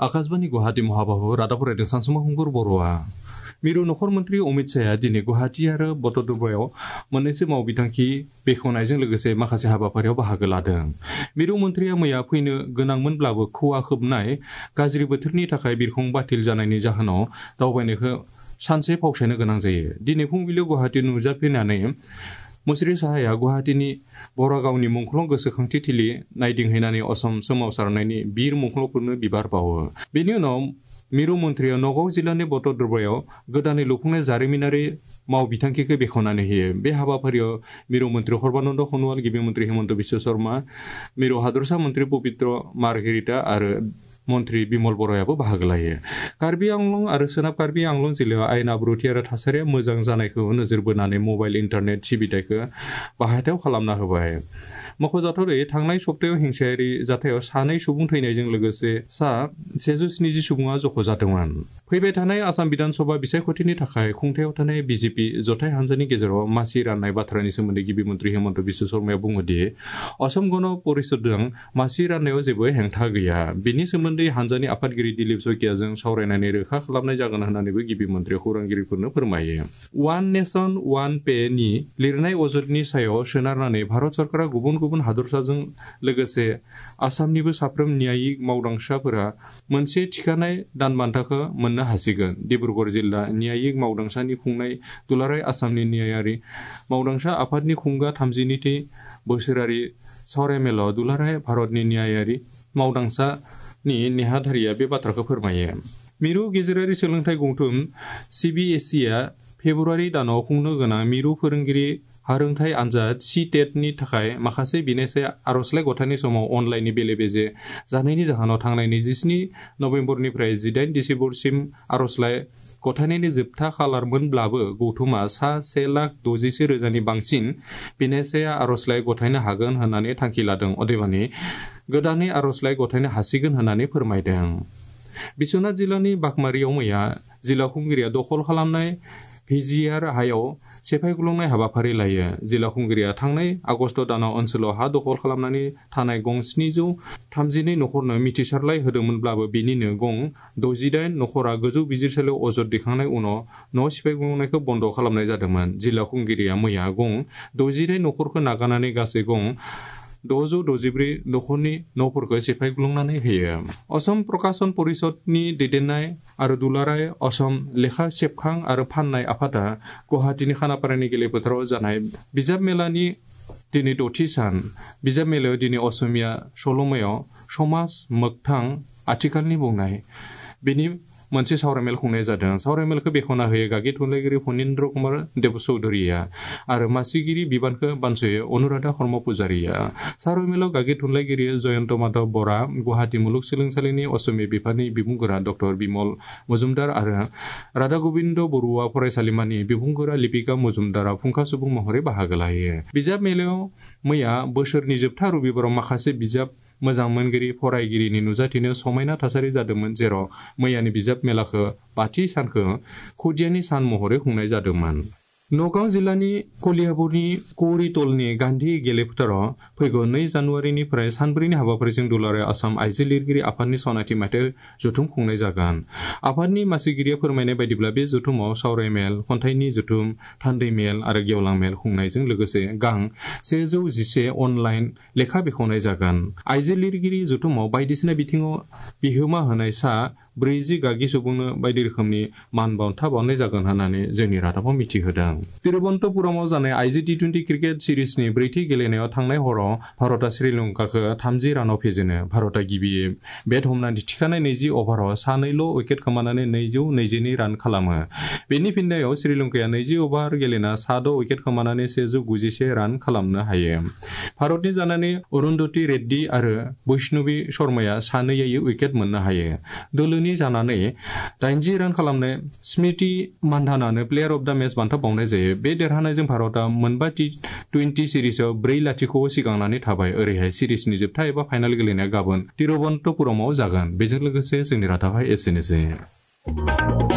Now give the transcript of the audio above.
आकाशबाणी गुवाहाटी महाबाहु रादापुर सानसुमा हुंगुर बर'आ मिरु नखर मन्त्री अमित शाहआ दिनै गुवाहाटी आरो बटद्रबायाव मोननैसो मावबिथांखि बेखेवनायजों लोगोसे माखासे हाबाफारियाव बाहागो लादों। मिरु मन्त्रिया मैया फैनो गोनांमोनब्लाबो खुवा खोबनाय गाज्रि बोथोरनि थाखाय बिरखं बातिल जानायनि जाहोनाव दावबायनायखौ सानसे फावसायनो गोनां जायो। दिनै फुंबिलियाव गुवाहाटी नुजाफैनानै मुस्रि साहाया गुवाहाटीनि बरागावनि मुंख्लं गोसोखांथि थिलि नायदिंहैनानै असम सोमावसारनायनि बिर मुंख्लंफोरनो बिबार बावो। बेनि उनाव मिरु मन्त्रिया नगाव जिल्लानि बटद्रबायाव गोदानै लुफुंनाय जारिमिनारि मावबिथांखिखौ बेखेवनानै होयो। बे हाबाफारियाव मिरु मन्त्रि सर्बानन्द सनोवाल, गिबि मन्त्रि हेमन्त बिश्व शर्मा, मिरु हादरसा मन्त्रि पबित्र मार्घेरिटा आरो मन्त्रि बिमल बर'आबो बाहागो लायो। कार्बि आंलं आरो सोनाब कार्बि आंलं जिल्लायाव आयेन आब्रुथि आरो थासारिया मोजां जानायखौ नोजोर बोनानै मबाइल इन्टारनेट सिबिथायखौ बाहायथाव खालामना होबाय। मख'जाथावै थांनाय सप्तायाव हिंसायारि जाथायाव 2 सुबुं थैनायजों लोगोसे 170 सुबुङा जख' जादोंमोन। फैबाय थानाय आसाम बिधान सभा बिसायख'थिनि थाखाय खुंथायाव थानाय बिजेपि जथाय हान्जानि गेजेराव मासि राननाय बाथ्रानि सोमोन्दै गिबि मन्त्रि हेमन्त बिश्व शर्माया बुङोदि असम गण परिषदजों मासि राननायाव जेबो हेंथा गैया। बेनि सोमोन्दै हान्जानि आफादगिरि दिलीप जयकियाजों सावरायनानै रोखा खालामनाय जागोन होननानैबो गिबि मन्त्रिया खौरांगिरिफोरनो फोरमायो। वान नेशन वान पे नि लिरनाय अजदनि सायाव सोनारनानै भारत सरकारा गुबुन गुबुन हादरसाजों लोगोसे आसामनिबो साफ्रोम न्यायिक मावदांसाफोरा मोनसे थिखानाय दानबान्थाखौ मोननो हासिगोन। डिब्रुगड़ जिल्ला न्यायिक मावदांसानि खुंनाय दुलाराय आसामनि न्यायारि मावदांसा आफादनि खुंगा 32थि बोसोरारि सावरायमेलाव दुलाराय भारतनि न्यायारि मावदांसानि नेहाथारिया बे बाथ्राखौ फोरमायो। मिरु गेजेरारि सोलोंथाइ गौथुम CBSEआ फेब्रुवारि दानाव खुंनो गोनां मिरु फोरोंगिरि हारोंथाइ आनजाद CTET-नि थाखाय माखासे बिनायसाय आर'जलाइ गथायनाय समाव अनलाइननि बेले-बेजे जानायनि जाहोनाव थांनाय 27 नबेम्बरनिफ्राय 18 दिसेम्बरसिम आर'जलाइ गथायनायनि जोबथा खालारमोनब्लाबो गौथुमा 1,60,000 बांसिन बिनायसाया आर'जलाइ गथायनो हागोन होननानै थांखि लादों। अदेबानि गोदानै आर'जलाइ गथायनो हासिगोन होननानै फोरमायदों। बिश्वनाथ जिल्लानि बागमारियाव मैया जिल्ला खुंगिरिया दखल खालामनाय भिजिआर हायाव सेफायग्लुंनाय हाबाफारि लायो। जिल्ला खुंगिरिया थांनाय आगस्ट दानाव ओनसोलाव हा दखल खालामनानै थानाय गं 732 नखरनो मिथिसारलाय होदोंमोनब्लाबो बेनिनो गं 68 नखरा गोजौ बिजिरसालियाव अजद दैखांनाय उनाव न' सिफायग्लुंनायखौ बन्द खालामनाय जादोंमोन। जिल्ला खुंगिरिया मैया गं 68 नखरखौ नागारनानै गासै गं 664 नखरनि न'फोरखौ सेफायग्लुंनानै होयो। असम प्रकाशन परिषदनि दैदेननाय आरो दुलाराय असम लेखा सेबखां आरो फाननाय आफादा गुवाहाटीनि खानापारानि गेलेफोथाराव जानाय बिजाब मेलानि दिनै 6थि सान। बिजाब मेलायाव दिनै असमिया सल'मायाव समाज मोगथां आथिखालनि बुंनाय बेनि मोनसे सावरायमेल खुंनाय जादों। सावरायमेलखौ बेखेवना होयो गागि थुनलाइगिरि फणीन्द्र कुमार देबचौधुरीया आरो मासिगिरि बिबानखौ बानस'यो अनुराधा खर्म पुजारीया। सावरायमेलाव गागि थुनलाइगिरि जयन्त माधव बरा, गुवाहाटी मुलुगसोलोंसालिनि असमिया बिफाननि बिबुंगोरा डक्टर बिमल मजुमदार आरो राधा गोविन्द बरुवा फरायसालिमानि बिबुंगोरा लिपिका मजुमदारा फुंखा सुबुं महरै बाहागो लायो। बिजाब मेलायाव मैया बोसोरनि जोबथा रबिबाराव माखासे बिजाब मोजां मोनगिरि फरायगिरिनि नुजाथिनो समायना थासारि जादोंमोन, जेराव मैयानि बिजाब मेलाखौ 5थि सानखौ खुदियानि सान महरै खुंनाय जादोंमोन। नगाव जिल्लानि कलियाबरनि कौरितलनि गान्धी गेलेफोथाराव फैगौ 2 जानुवारिनिफ्राय सानब्रैनि हाबाफारिजों दुलाराय आसाम आइजो लिरगिरि आफादनि सनाथि मायथाइ जथुम खुंनाय जागोन। आफादनि मासिगिरिया फोरमायनाय बायदिब्ला बे जथुमाव सावरायमेल, खन्थाइनि जथुम, थान्दै मेल आरो गेवलां मेल खुंनायजों लोगोसे गां 111 अनलाइन लेखा बेखेवनाय जागोन। आइजो लिरगिरि जथुमाव बायदिसिना बिथिङाव बिहोमा होनाय 40 गागि सुबुंनो बायदि रोखोमनि मान बान्था बावनाय जागोन होननानै जोंनि रादाबाव मिथिहोदों। तिरुवनन्तपुरमाव जानाय आइजो T20 क्रिकेट सिरिजनि 4थि गेलेनायाव थांनाय हराव भारतआ श्रीलंकाखौ 30 रानाव फेजेनो। भारतआ गिबियै बेट हमनानै थिखानाय 20 अभाराव 2ल' उइकेट खोमानानै 222 रान खालामो। बेनि फिननायाव श्रीलंकाया 20 अभार गेलेना 6 उइकेट खोमानानै 191 रान खालामनो हायो। भारतनि जानानै अरुन्धति रेड्डी आरो बैष्णवी शर्माया 2 उइकेट मोननो हायो। दोलोनि जानानै 80 रान खालामनाय स्मृति मान्धानानो प्लेयार अफ द मेच बान्था बावनाय जायो। बे देरहानायजों भारतआ मोनबा T20 सिरिजआव 4-0 सिगांनानै थाबाय। ओरैहाय सिरिजनि जोबथा एबा फाइनाल गेलेनाया गाबोन तिरुवनन्तपुरमाव जागोन। बेजों लोगोसे जोंनि रादाबा एसेनोसै।